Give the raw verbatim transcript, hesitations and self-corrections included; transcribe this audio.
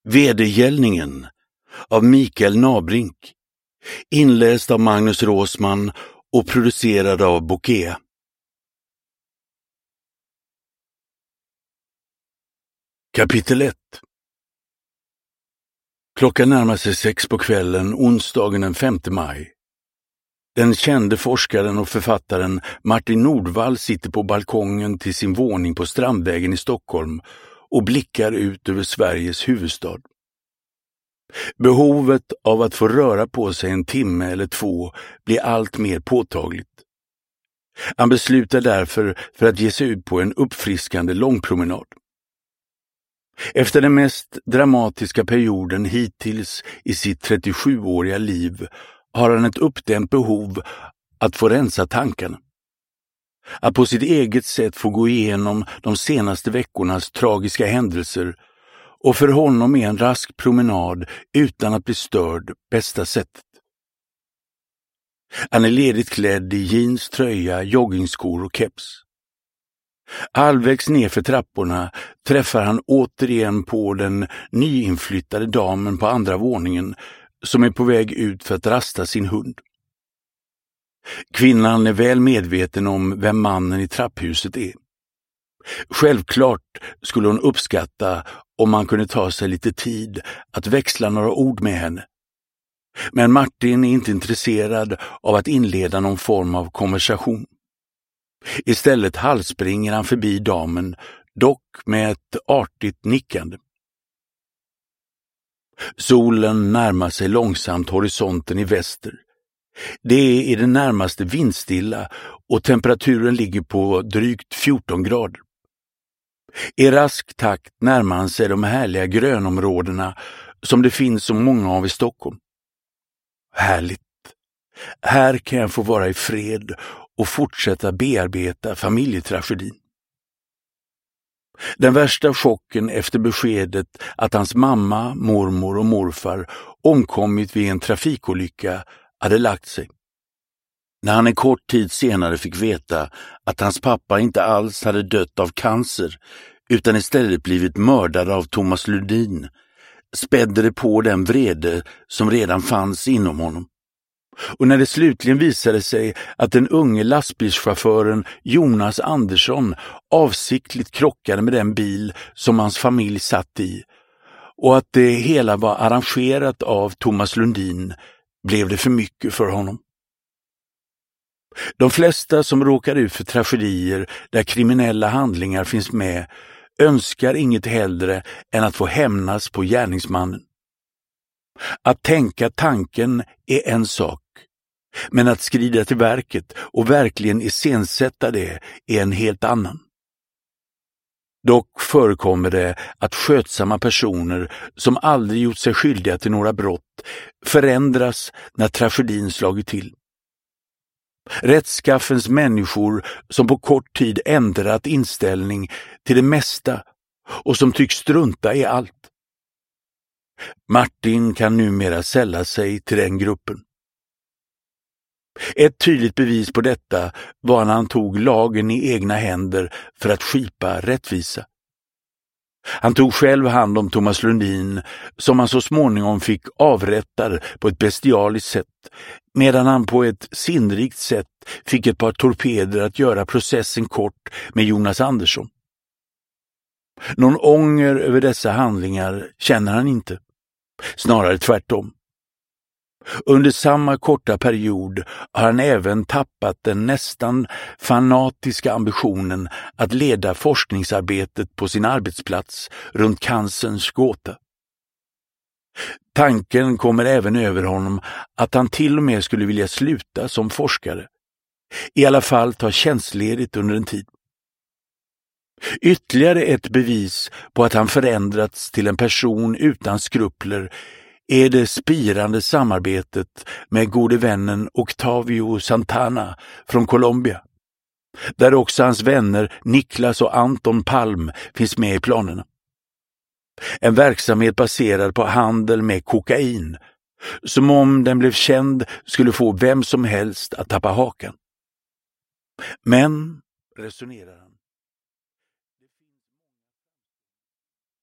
Vedergällningen av Mikael Nabrink, inläst av Magnus Råsman och producerad av Bokea. Kapitel ett. Klockan närmar sig sex på kvällen onsdagen den femte maj. Den kände forskaren och författaren Martin Nordvall sitter på balkongen till sin våning på Strandvägen i Stockholm och blickar ut över Sveriges huvudstad. Behovet av att få röra på sig en timme eller två blir allt mer påtagligt. Han beslutar därför för att ge sig ut på en uppfriskande långpromenad. Efter den mest dramatiska perioden hittills i sitt trettiosjuåriga liv har han ett uppdämt behov att få rensa tankarna. Att på sitt eget sätt få gå igenom de senaste veckornas tragiska händelser och för honom är en rask promenad utan att bli störd bästa sättet. Han är ledigt klädd i jeans, tröja, joggingskor och keps. Halvvägs ner för trapporna träffar han återigen på den nyinflyttade damen på andra våningen som är på väg ut för att rasta sin hund. Kvinnan är väl medveten om vem mannen i trapphuset är. Självklart skulle hon uppskatta om man kunde ta sig lite tid att växla några ord med henne. Men Martin är inte intresserad av att inleda någon form av konversation. Istället halsspringer han förbi damen, dock med ett artigt nickande. Solen närmar sig långsamt horisonten i väster. Det är i det närmaste vindstilla och temperaturen ligger på drygt fjorton grader. I rask takt närmar han sig de härliga grönområdena som det finns så många av i Stockholm. Härligt. Här kan jag få vara i fred och fortsätta bearbeta familjetragedin. Den värsta chocken efter beskedet att hans mamma, mormor och morfar omkommit vid en trafikolycka hade lagt sig. När han en kort tid senare fick veta att hans pappa inte alls hade dött av cancer utan istället blivit mördad av Thomas Lundin, spädde det på den vrede som redan fanns inom honom. Och när det slutligen visade sig att den unge lastbilschauffören Jonas Andersson avsiktligt krockade med den bil som hans familj satt i och att det hela var arrangerat av Thomas Lundin, blev det för mycket för honom. De flesta som råkar ut för tragedier där kriminella handlingar finns med önskar inget hellre än att få hämnas på gärningsmannen. Att tänka tanken är en sak, men att skrida till verket och verkligen iscensätta det är en helt annan. Dock förekommer det att skötsamma personer som aldrig gjort sig skyldiga till några brott förändras när tragedin slagit till. Rättskaffens människor som på kort tid ändrat inställning till det mesta och som tycks strunta i allt. Martin kan numera sälla sig till den gruppen. Ett tydligt bevis på detta var när han tog lagen i egna händer för att skipa rättvisa. Han tog själv hand om Thomas Lundin som han så småningom fick avrätta på ett bestialiskt sätt, medan han på ett sinnrikt sätt fick ett par torpeder att göra processen kort med Jonas Andersson. Någon ånger över dessa handlingar känner han inte, snarare tvärtom. Under samma korta period har han även tappat den nästan fanatiska ambitionen att leda forskningsarbetet på sin arbetsplats runt cancerns gåta. Tanken kommer även över honom att han till och med skulle vilja sluta som forskare. I alla fall ta tjänstledigt under en tid. Ytterligare ett bevis på att han förändrats till en person utan skrupler är det spirande samarbetet med gode vännen Octavio Santana från Colombia, där också hans vänner Niklas och Anton Palm finns med i planerna. En verksamhet baserad på handel med kokain, som om den blev känd skulle få vem som helst att tappa hakan. Men, resonerar han,